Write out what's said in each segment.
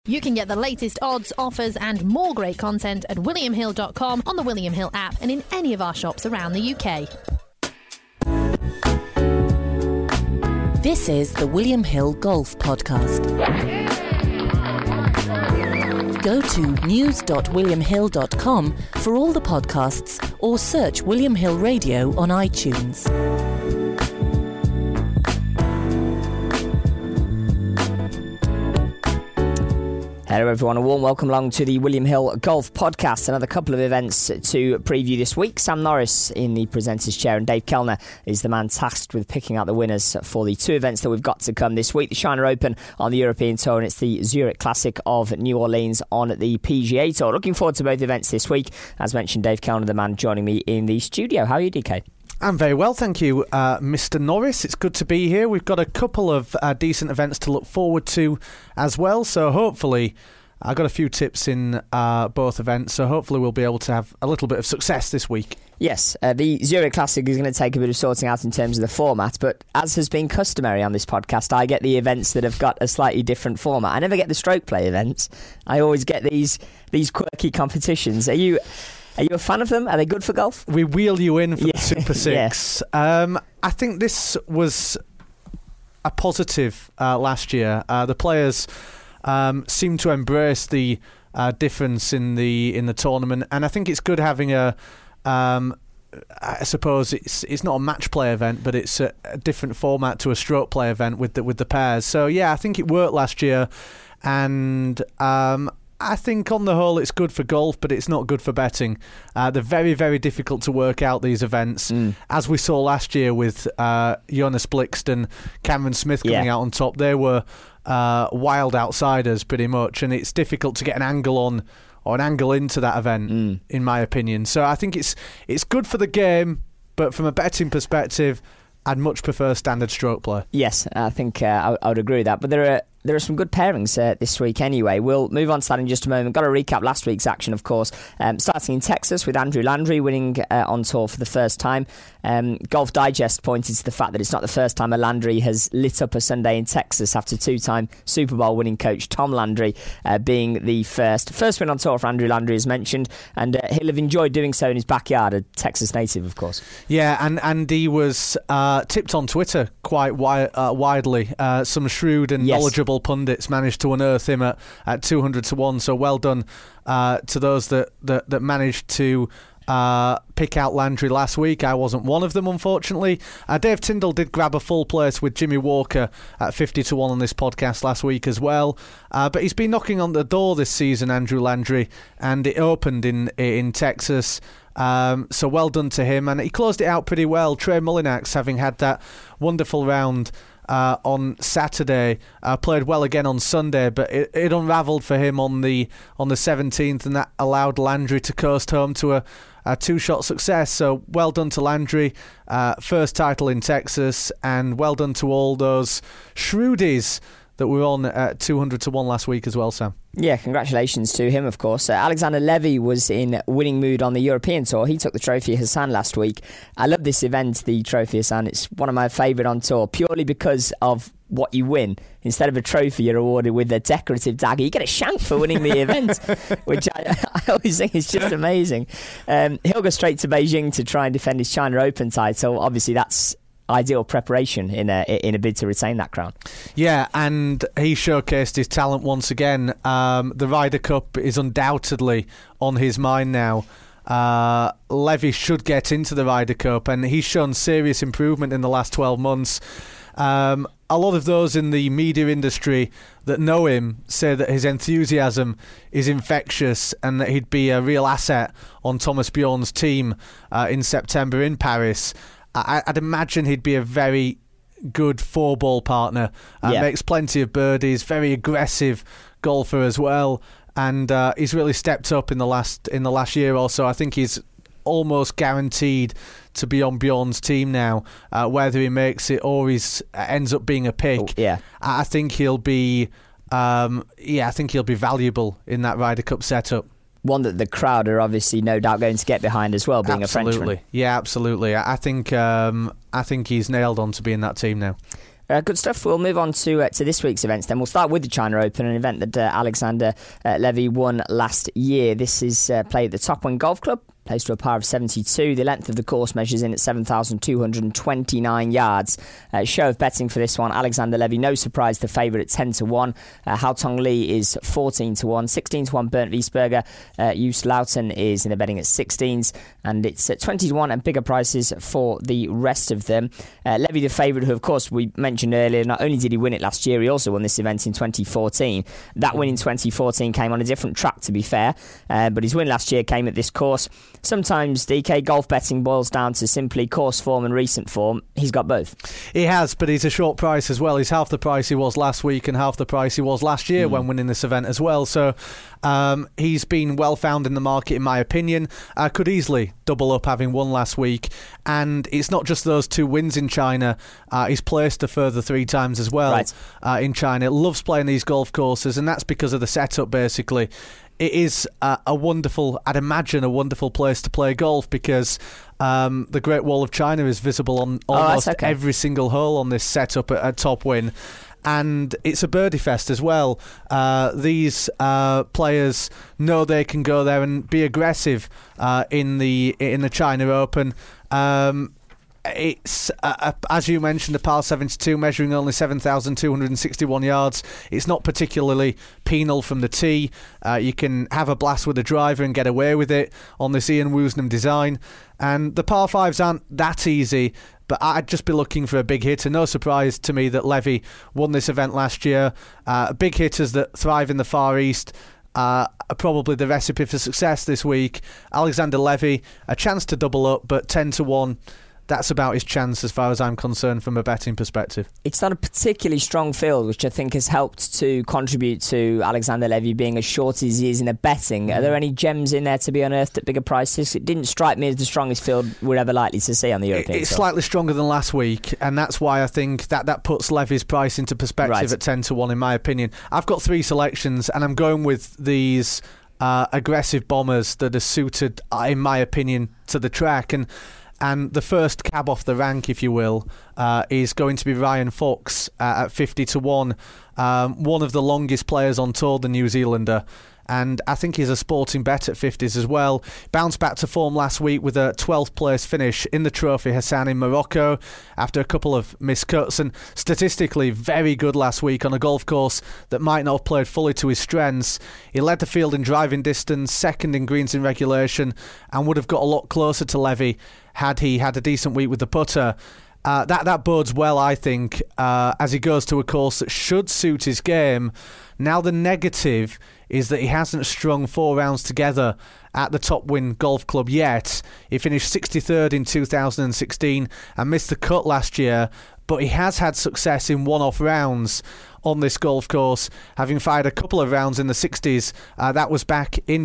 You can get the latest odds, offers and more great content at williamhill.com, on the William Hill app and in any of our shops around the UK. This is the William Hill Golf Podcast. Go to news.williamhill.com for all the podcasts or search William Hill Radio on iTunes. Hello everyone, a warm welcome along to the William Hill Golf Podcast. Another couple of events to preview this week. Sam Norris in the presenter's chair and Dave Kellner is the man tasked with picking out the winners for the two events that we've got to come this week. The China Open on the European Tour, and it's the Zurich Classic of New Orleans on the PGA Tour. Looking forward to both events this week. As mentioned, Dave Kellner, the man joining me in the studio. How are you, DK? I'm very well, thank you, Mr. Norris. It's good to be here. We've got a couple of decent events to look forward to as well, so hopefully I've got a few tips in both events, so hopefully we'll be able to have a little bit of success this week. Yes, the Zurich Classic is going to take a bit of sorting out in terms of the format, but as has been customary on this podcast, I get the events that have got a slightly different format. I never get the stroke play events. I always get these quirky competitions. Are you a fan of them? Are they good for golf? We wheel you in for the Super Six. Yeah. I think this was a positive last year. The players seem to embrace the difference in the tournament, and I think it's good having I suppose it's not a match play event, but it's a different format to a stroke play event with the pairs. So yeah, I think it worked last year, and I think on the whole it's good for golf, but it's not good for betting. They're very, very difficult to work out, these events, as we saw last year with Jonas Blixt and Cameron Smith coming out on top. They were wild outsiders pretty much, and it's difficult to get an angle on or an angle into that event, in my opinion. So I think it's good for the game, but from a betting perspective, I'd much prefer standard stroke play. Yes, I think I would agree with that. But there are some good pairings this week anyway. We'll move on to that in just a moment. Got to recap last week's action, of course. Starting in Texas with Andrew Landry winning on tour for the first time. Golf Digest pointed to the fact that it's not the first time a Landry has lit up a Sunday in Texas after two-time Super Bowl winning coach Tom Landry being the first win on tour for Andrew Landry, as mentioned, and he'll have enjoyed doing so in his backyard, a Texas native, of course. Yeah, and he was tipped on Twitter quite widely. Some shrewd and knowledgeable pundits managed to unearth him at 200 to 1, so well done to those that managed to pick out Landry last week. I wasn't one of them, unfortunately. Dave Tyndall did grab a full place with Jimmy Walker at 50 to 1 on this podcast last week as well, but he's been knocking on the door this season, Andrew Landry, and it opened in Texas. So well done to him, and he closed it out pretty well. Trey Mullinax, having had that wonderful round on Saturday, played well again on Sunday, but it unravelled for him on the 17th, and that allowed Landry to coast home to a two-shot success. So well done to Landry, first title in Texas, and well done to all those shrewdies that were on at 200 to 1 last week as well, Sam. Yeah, congratulations to him, of course. Alexander Levy was in winning mood on the European Tour. He took the Trophy Hassan last week. I love this event, the Trophy Hassan. It's one of my favourite on tour, purely because of what you win. Instead of a trophy, you're awarded with a decorative dagger. You get a shank for winning the event, which I always think is just amazing. He'll go straight to Beijing to try and defend his China Open title. Obviously, that's ideal preparation in a bid to retain that crown. Yeah, and he showcased his talent once again. The Ryder Cup is undoubtedly on his mind now. Levy should get into the Ryder Cup, and he's shown serious improvement in the last 12 months. A lot of those in the media industry that know him say that his enthusiasm is infectious and that he'd be a real asset on Thomas Bjorn's team in September in Paris. I'd imagine he'd be a very good four-ball partner. Makes plenty of birdies, very aggressive golfer as well, and he's really stepped up in the last year or so. I think he's almost guaranteed to be on Bjorn's team now, whether he makes it or he ends up being a pick. I think he'll be valuable in that Ryder Cup setup. One that the crowd are obviously no doubt going to get behind as well, being a Frenchman. Yeah, absolutely. I think he's nailed on to be in that team now. Good stuff. We'll move on to this week's events then. We'll start with the China Open, an event that Alexander Levy won last year. This is played at the Top Wind Golf Club. Plays to a par of 72. The length of the course measures in at 7,229 yards. Show of betting for this one. Alexander Levy, no surprise, the favourite at 10-1. Hao Tong Lee is 14-1. 16-1 Bernd Wiesberger. Joost Luiten is in the betting at 16s. And it's at 20-1 and bigger prices for the rest of them. Levy, the favourite, who of course we mentioned earlier, not only did he win it last year, he also won this event in 2014. That win in 2014 came on a different track, to be fair. But his win last year came at this course. Sometimes, DK, golf betting boils down to simply course form and recent form. He's got both. He has, but he's a short price as well. He's half the price he was last week and half the price he was last year when winning this event as well. So he's been well found in the market, in my opinion. Could easily double up, having won last week. And it's not just those 2 wins in China. He's placed a further 3 times as well in China. Loves playing these golf courses, and that's because of the setup, basically. It is I'd imagine a wonderful place to play golf, because the Great Wall of China is visible on almost every single hole on this setup at Top Wind. And it's a birdie fest as well. These players know they can go there and be aggressive in the China Open. It's, as you mentioned, a par 72 measuring only 7,261 yards. It's not particularly penal from the tee. You can have a blast with a driver and get away with it on this Ian Woosnam design. And the par 5s aren't that easy, but I'd just be looking for a big hitter. No surprise to me that Levy won this event last year. Big hitters that thrive in the Far East are probably the recipe for success this week. Alexander Levy, a chance to double up, but 10-1. That's about his chance as far as I'm concerned from a betting perspective. It's not a particularly strong field, which I think has helped to contribute to Alexander Levy being as short as he is in the betting. Are there any gems in there to be unearthed at bigger prices? It didn't strike me as the strongest field we're ever likely to see on the European It's slightly stronger than last week, and that's why I think that puts Levy's price into perspective at 10-1, in my opinion. I've got 3 selections, and I'm going with these aggressive bombers that are suited, in my opinion, to the track. And the first cab off the rank, if you will, is going to be Ryan Fox at 50-1. One of the longest players on tour, the New Zealander. And I think he's a sporting bet at 50s as well. Bounced back to form last week with a 12th place finish in the Trophy Hassan in Morocco after a couple of miscuts, and statistically very good last week on a golf course that might not have played fully to his strengths. He led the field in driving distance, second in greens in regulation, and would have got a lot closer to Levy had he had a decent week with the putter. That bodes well, I think, as he goes to a course that should suit his game. Now the negative is that he hasn't strung 4 rounds together at the Top Wind Golf Club yet. He finished 63rd in 2016 and missed the cut last year, but he has had success in one-off rounds on this golf course, having fired a couple of rounds in the 60s. That was back in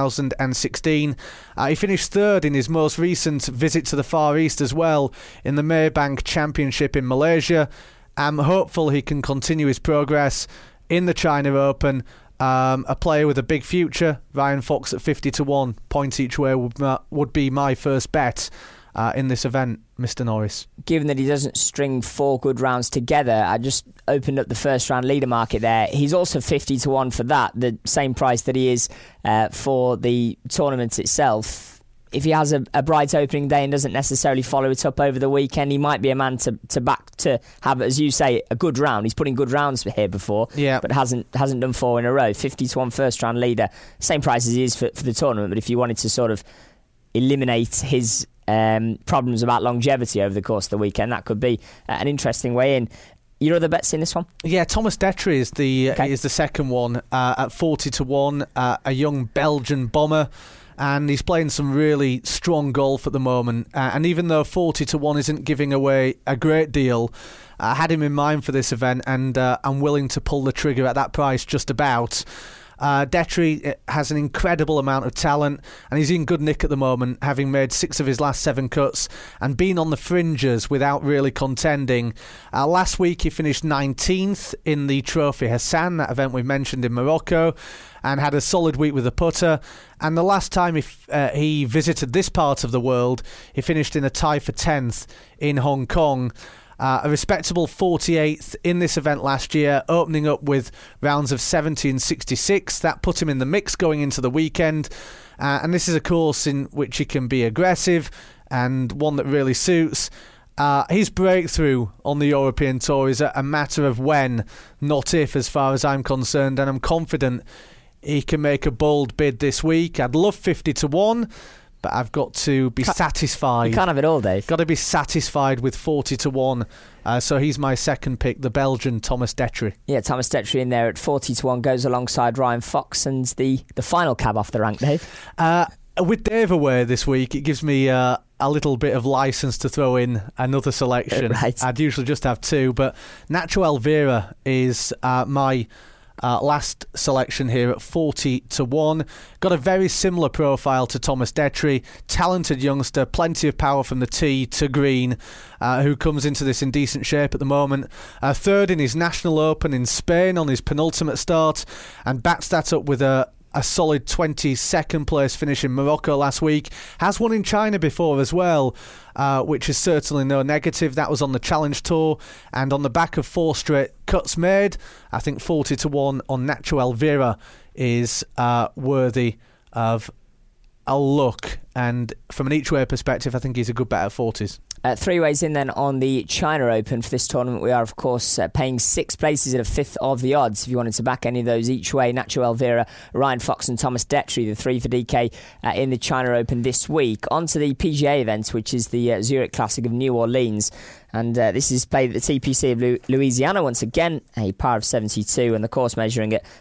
2016. He finished 3rd in his most recent visit to the Far East as well, in the Maybank Championship in Malaysia. I'm hopeful he can continue his progress in the China Open. A player with a big future, Ryan Fox at 50-1, points each way would be my first bet in this event, Mr. Norris. Given that he doesn't string 4 good rounds together, I just opened up the first round leader market there. He's also 50-1 for that, the same price that he is for the tournament itself. If he has a bright opening day and doesn't necessarily follow it up over the weekend, he might be a man to back to have, as you say, a good round. He's put in good rounds here before, but hasn't done 4 in a row. 50-1 first round leader, same price as he is for the tournament. But if you wanted to sort of eliminate his problems about longevity over the course of the weekend, that could be an interesting way in. Your other bets in this one? Yeah, Thomas Detry is the second one at 40-1, a young Belgian bomber. And he's playing some really strong golf at the moment. And even though 40-1 isn't giving away a great deal, I had him in mind for this event, and I'm willing to pull the trigger at that price just about. Detry has an incredible amount of talent, and he's in good nick at the moment, having made 6 of his last 7 cuts and been on the fringes without really contending. Last week he finished 19th in the Trophy Hassan, that event we mentioned in Morocco, and had a solid week with the putter. And the last time he visited this part of the world, he finished in a tie for 10th in Hong Kong. A respectable 48th in this event last year, opening up with rounds of 70 and 66. That put him in the mix going into the weekend. And this is a course in which he can be aggressive and one that really suits. His breakthrough on the European Tour is a matter of when, not if, as far as I'm concerned. And I'm confident he can make a bold bid this week. I'd love 50-1. But I've got to be satisfied. You can't have it all, Dave. Got to be satisfied with 40-1. So he's my second pick, the Belgian Thomas Detry. Yeah, Thomas Detry in there at 40-1 goes alongside Ryan Fox and the final cab off the rank, Dave. With Dave away this week, it gives me a little bit of license to throw in another selection. Right. I'd usually just have two, but Nacho Elvira is my last selection here at 40-1. Got a very similar profile to Thomas Detry. Talented youngster, plenty of power from the tee to green, who comes into this in decent shape at the moment. Third in his National Open in Spain on his penultimate start, and backs that up with a solid 22nd place finish in Morocco last week. Has won in China before as well, which is certainly no negative. That was on the Challenge Tour, and on the back of 4 straight cuts made, I think 40-1 on Nacho Elvira is worthy of a look. And from an each-way perspective, I think he's a good bet at 40s. 3 ways in then on the China Open for this tournament. We are, of course, paying 6 places at a fifth of the odds. If you wanted to back any of those each way, Nacho Elvira, Ryan Fox and Thomas Detry, the 3 for DK in the China Open this week. On to the PGA event, which is the Zurich Classic of New Orleans. And this is played at the TPC of Louisiana once again, a par of 72, and the course measuring at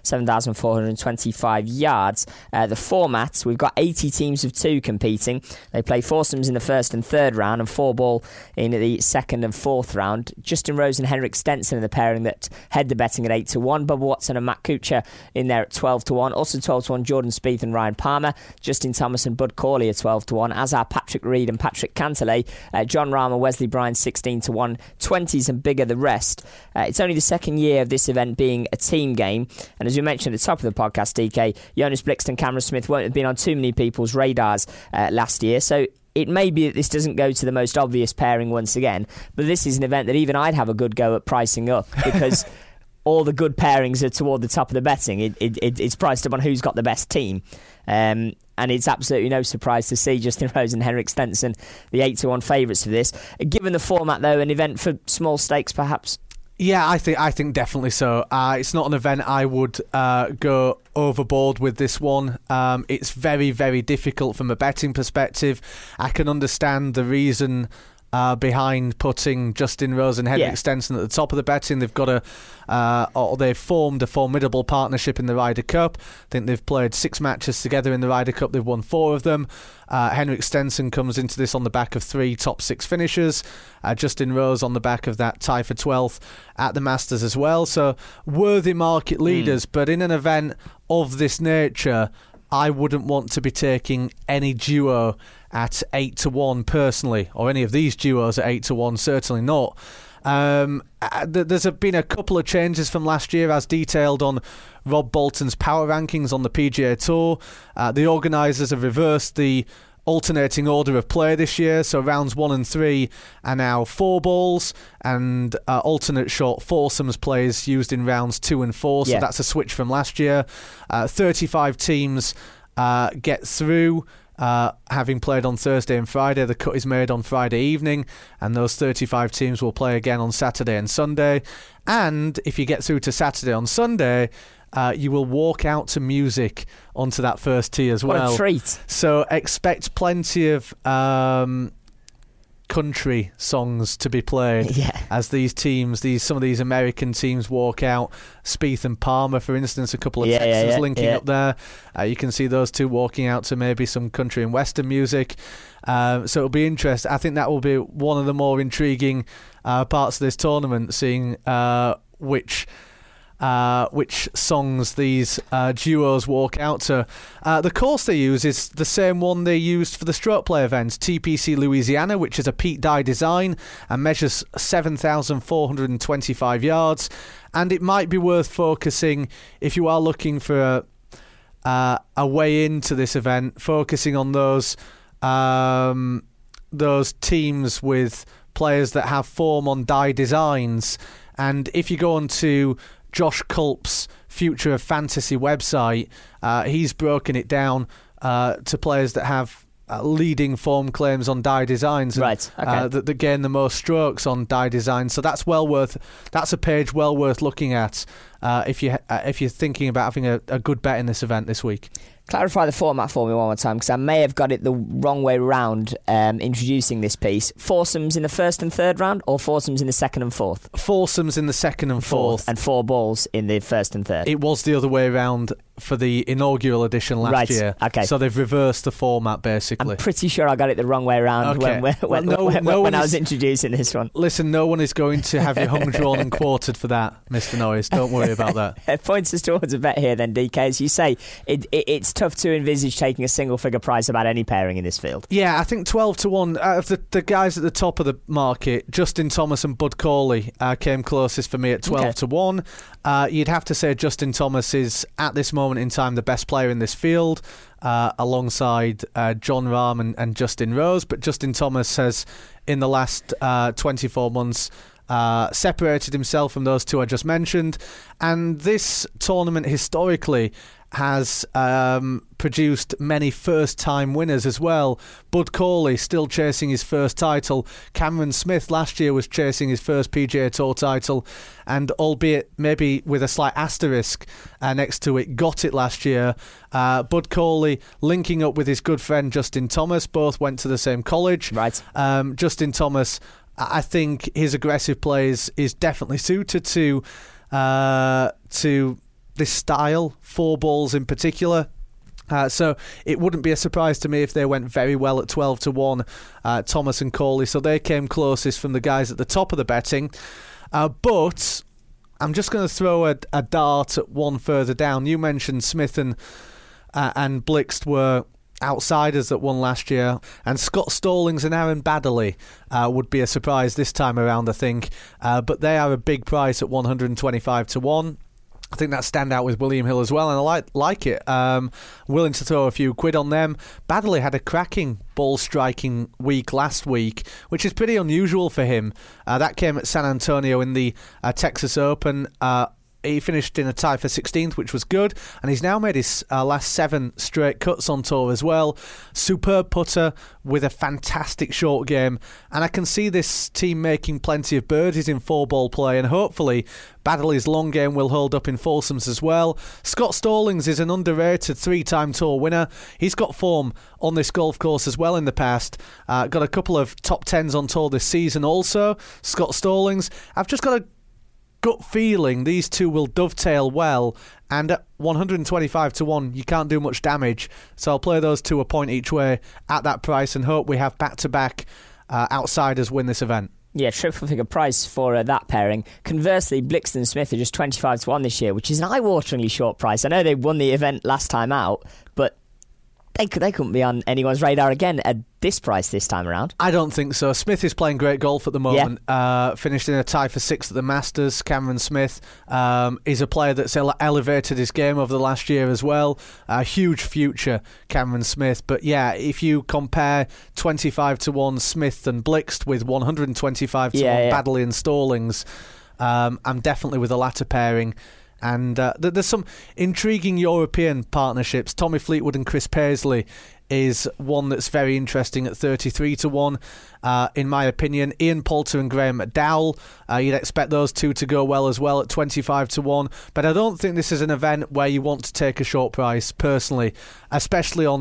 7,425 yards. The format, we've got 80 teams of 2 competing. They play foursomes in the first and third round and 4-ball in the second and fourth round. Justin Rose and Henrik Stenson in the pairing that head the betting at 8-1. Bubba Watson and Matt Kuchar in there at 12-1. Also 12-1, Jordan Spieth and Ryan Palmer. Justin Thomas and Bud Cauley at 12-1, as are Patrick Reed and Patrick Cantlay. John Rahm and Wesley Bryan 16-1. 20s and bigger the rest. It's only the second year of this event being a team game, and as we mentioned at the top of the podcast, DK, Jonas Blixt and Cameron Smith won't have been on too many people's radars last year, so it may be that this doesn't go to the most obvious pairing once again, but this is an event that even I'd have a good go at pricing up, because all the good pairings are toward the top of the betting. It's priced up on who's got the best team. And it's absolutely no surprise to see Justin Rose and Henrik Stenson, the 8-1 favourites for this. Given the format, though, an event for small stakes, perhaps? Yeah, I think definitely so. It's not an event I would go overboard with this one. It's very, very difficult from a betting perspective. I can understand the reason behind putting Justin Rose and Henrik Stenson at the top of the betting. They've got they've formed a formidable partnership in the Ryder Cup. I think they've played 6 matches together in the Ryder Cup. They've won 4 of them. Henrik Stenson comes into this on the back of 3 top 6 finishes. Justin Rose on the back of that tie for 12th at the Masters as well. So worthy market leaders, but in an event of this nature, I wouldn't want to be taking any duo at 8-1 personally, or any of these duos at 8-1, certainly not. There's been a couple of changes from last year, as detailed on Rob Bolton's power rankings on the PGA Tour. The organisers have reversed the alternating order of play this year, so rounds 1 and 3 are now 4 balls, and alternate short foursomes plays used in rounds 2 and 4, so that's a switch from last year. 35 teams get through, having played on Thursday and Friday. The cut is made on Friday evening, and those 35 teams will play again on Saturday and Sunday. And if you get through to Saturday on Sunday, you will walk out to music onto that first tee as well. What a treat. So expect plenty of country songs to be played as these teams, some of these American teams walk out. Spieth and Palmer, for instance, a couple of Texans linking up there. You can see those two walking out to maybe some country and western music. So it'll be interesting. I think that will be one of the more intriguing parts of this tournament, seeing which songs these duos walk out to. The course they use is the same one they used for the stroke play event, TPC Louisiana, which is a Pete Dye design and measures 7,425 yards. And it might be worth focusing, if you are looking for a way into this event, focusing on those teams with players that have form on Die Designs. And if you go on to Josh Culp's Future of Fantasy website, he's broken it down to players that have leading form claims on Die Designs, right? Okay. That gain the most strokes on Die Designs. So that's a page well worth looking at if you're thinking about having a good bet in this event this week. Clarify the format for me one more time, because I may have got it the wrong way round introducing this piece. Foursomes in the first and third round, or foursomes in the second and fourth? Foursomes in the second and fourth. And 4 balls in the first and third. It was the other way around for the inaugural edition last year. Okay. So they've reversed the format, basically. I'm pretty sure I got it the wrong way round when I was introducing this one. Listen, no one is going to have you hung, drawn and quartered for that, Mr. Norris. Don't worry about that. It points us towards a bet here then, DK. As you say, it's tough to envisage taking a single figure price about any pairing in this field. Yeah, I think 12-1 out of the guys at the top of the market, Justin Thomas and Bud Cauley came closest for me at 12-1. You'd have to say Justin Thomas is at this moment in time the best player in this field, alongside Jon Rahm and Justin Rose. But Justin Thomas has, in the last 24 months, separated himself from those two I just mentioned. And this tournament historically has produced many first-time winners as well. Bud Cauley still chasing his first title. Cameron Smith last year was chasing his first PGA Tour title, and albeit maybe with a slight asterisk next to it, got it last year. Bud Cauley linking up with his good friend Justin Thomas. Both went to the same college. Right. Justin Thomas, I think his aggressive play is definitely suited to this style, 4 balls in particular. So it wouldn't be a surprise to me if they went very well at 12-1, Thomas and Cauley. So they came closest from the guys at the top of the betting. But I'm just going to throw a dart at one further down. You mentioned Smith and Blixt were outsiders that won last year, and Scott Stallings and Aaron Baddeley would be a surprise this time around, I think. But they are a big price at 125-1. I think that stand out with William Hill as well, and I like it. Willing to throw a few quid on them. Baddeley had a cracking ball striking week last week, which is pretty unusual for him. That came at San Antonio in the Texas Open. He finished in a tie for 16th, which was good, and he's now made his last 7 straight cuts on tour as well. Superb putter with a fantastic short game, and I can see this team making plenty of birdies in 4-ball play, and hopefully Baddeley's long game will hold up in foursomes as well. Scott Stallings is an underrated 3-time tour winner. He's got form on this golf course as well in the past. Got a couple of top 10s on tour this season also. Scott Stallings, I've just got a gut feeling these two will dovetail well, and at 125-1 you can't do much damage, so I'll play those two a point each way at that price and hope we have back-to-back outsiders win this event. Yeah, triple figure price for that pairing. Conversely, Blixt and Smith are just 25-1 this year, which is an eye-wateringly short price. I know they won the event last time out, but they couldn't be on anyone's radar again at this price this time around. I don't think so. Smith is playing great golf at the moment. Yeah. Finished in a tie for 6th at the Masters. Cameron Smith is a player that's elevated his game over the last year as well. A huge future, Cameron Smith. But yeah, if you compare 25-1 Smith and Blixt with 125-1 Baddeley and Stallings, I'm definitely with the latter pairing. And there's some intriguing European partnerships. Tommy Fleetwood and Chris Paisley is one that's very interesting at 33-1, in my opinion. Ian Poulter and Graham McDowell, you'd expect those two to go well as well at 25-1. But I don't think this is an event where you want to take a short price, personally, especially on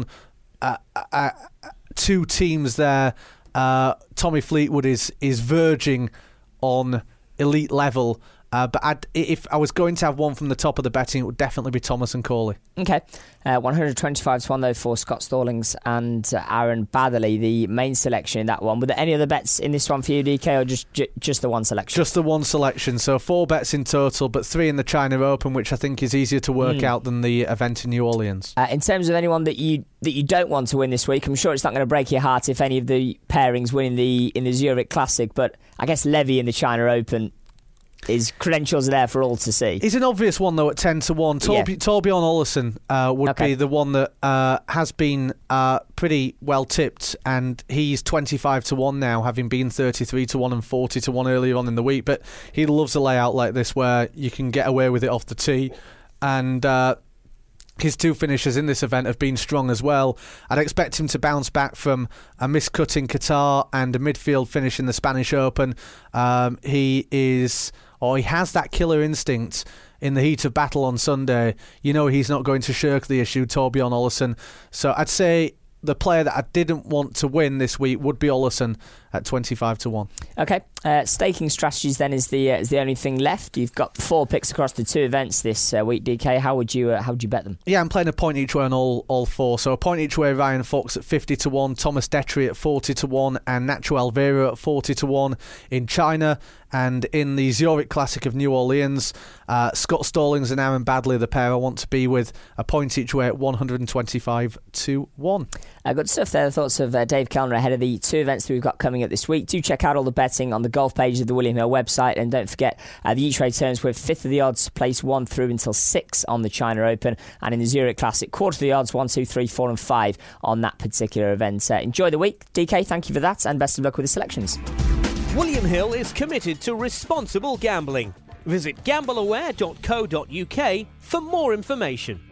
2 teams there. Tommy Fleetwood is verging on elite level. But if I was going to have one from the top of the betting, it would definitely be Thomas and Cauley. Okay. 125-1 though for Scott Stallings and Aaron Baddeley, the main selection in that one. Were there any other bets in this one for you, DK, or just the one selection? Just the one selection. So 4 bets in total, but 3 in the China Open, which I think is easier to work out than the event in New Orleans. In terms of anyone that you don't want to win this week, I'm sure it's not going to break your heart if any of the pairings win in the Zurich Classic, but I guess Levy in the China Open his credentials are there for all to see. He's an obvious one, though, at 10-1. Torbjorn Olesen would be the one that has been pretty well tipped, and he's 25-1 now, having been 33-1 and 40-1 earlier on in the week. But he loves a layout like this where you can get away with it off the tee, and his two finishes in this event have been strong as well. I'd expect him to bounce back from a miscut in Qatar and a midfield finish in the Spanish Open. He has that killer instinct in the heat of battle on Sunday. You know he's not going to shirk the issue, Torbjorn Olesen. So I'd say the player that I didn't want to win this week would be Olesen at 25-1. Okay, staking strategies then is the only thing left. You've got 4 picks across the 2 events this week, DK. How would you bet them? Yeah, I'm playing a point each way on all 4. So a point each way, Ryan Fox at 50-1, Thomas Detry at 40-1, and Nacho Alvaro at 40-1 in China. And in the Zurich Classic of New Orleans, Scott Stallings and Aaron Baddeley, the pair I want to be with, a point each way at 125-1. Good stuff there. The thoughts of Dave Kellner ahead of the 2 events that we've got coming up this week. Do check out all the betting on the golf page of the William Hill website, and don't forget the each-way turns with 5th of the odds, place 1 through until 6 on the China Open, and in the Zurich Classic, 1/4 of the odds, 1, 2, 3, 4 and 5 on that particular event. Enjoy the week. DK, thank you for that, and best of luck with the selections. William Hill is committed to responsible gambling. Visit gambleaware.co.uk for more information.